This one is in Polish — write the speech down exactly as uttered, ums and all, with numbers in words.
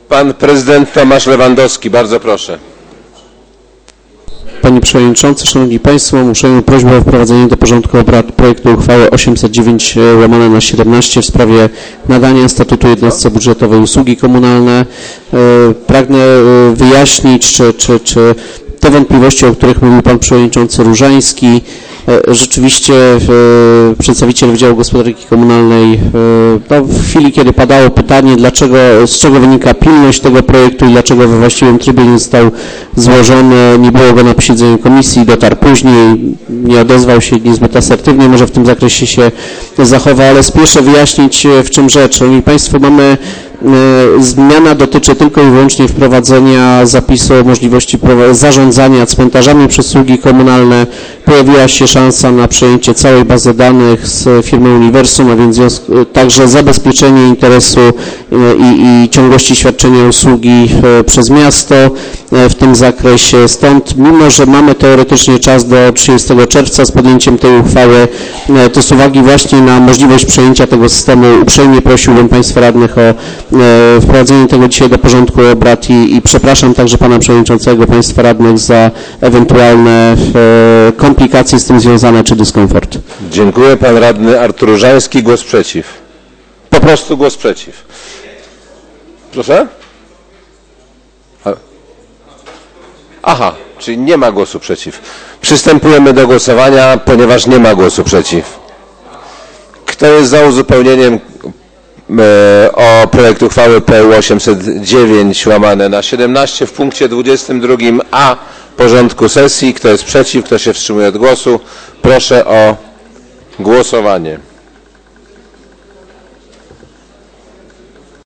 Pan prezydent Tomasz Lewandowski, bardzo proszę. Panie Przewodniczący, Szanowni Państwo, uprzejmą prośbę o wprowadzenie do porządku obrad projektu uchwały osiemset dziewięć łamane na siedemnaście w sprawie nadania statutu jednostce budżetowej usługi komunalne. Pragnę wyjaśnić, czy, czy, czy te wątpliwości, o których mówił Pan Przewodniczący Różański. Rzeczywiście przedstawiciel Wydziału Gospodarki Komunalnej, no, w chwili, kiedy padało pytanie, dlaczego, z czego wynika pilność tego projektu i dlaczego we właściwym trybie nie został złożony, nie było go na posiedzeniu komisji, dotarł później, nie odezwał się niezbyt asertywnie, może w tym zakresie się zachowa, ale spieszę wyjaśnić, w czym rzecz. Szanowni Państwo, mamy zmiana dotyczy tylko i wyłącznie wprowadzenia zapisu o możliwości zarządzania cmentarzami przez usługi komunalne. Pojawiła się szansa na przejęcie całej bazy danych z firmy Uniwersum, a więc także zabezpieczenie interesu i, i ciągłości świadczenia usługi przez miasto w tym zakresie. Stąd, mimo że mamy teoretycznie czas do trzydziestego czerwca z podjęciem tej uchwały, to z uwagi właśnie na możliwość przejęcia tego systemu uprzejmie prosiłbym Państwa radnych o wprowadzenie tego dzisiaj do porządku obrad i, i przepraszam także Pana Przewodniczącego, Państwa radnych za ewentualne komplikacje z tym związane czy dyskomfort. Dziękuję. Pan radny Artur Różański, głos przeciw. Po prostu głos przeciw. Proszę? Aha, czyli nie ma głosu przeciw. Przystępujemy do głosowania, ponieważ nie ma głosu przeciw. Kto jest za uzupełnieniem o projekt uchwały P U osiemset dziewięć łamane na siedemnaście w punkcie dwudziestym drugim A porządku sesji? Kto jest przeciw? Kto się wstrzymuje od głosu? Proszę o głosowanie.